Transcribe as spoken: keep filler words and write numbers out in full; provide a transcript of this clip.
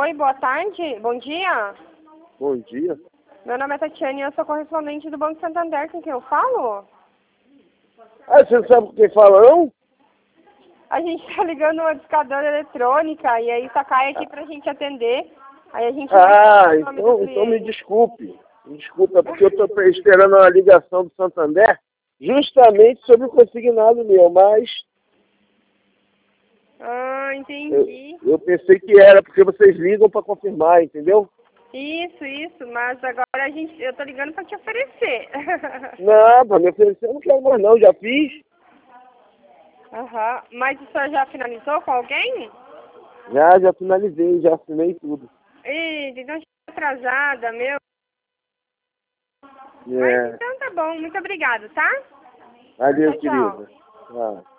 Oi, boa tarde. Bom dia. Bom dia. Meu nome é Tatiane e eu sou correspondente do Banco Santander. Com quem eu falo? Ah, você não sabe quem fala, não? A gente tá ligando uma discadora eletrônica e aí só cai aqui pra gente atender. Aí a gente... Ah, então, então me desculpe. Me desculpa, porque eu estou esperando uma ligação do Santander justamente sobre o consignado meu, mas... Ah, entendi. Eu, eu pensei que era, porque vocês ligam para confirmar, entendeu? Isso, isso, mas agora a gente, eu tô ligando pra te oferecer. Não, para me oferecer eu não quero mais não, já fiz. Aham, mas o senhor já finalizou com alguém? Já, já finalizei, já assinei tudo. Eita, então estou atrasada, meu. Mas É. então tá bom, muito obrigada, tá? Valeu, Tchau, tchau. querida. Tchau.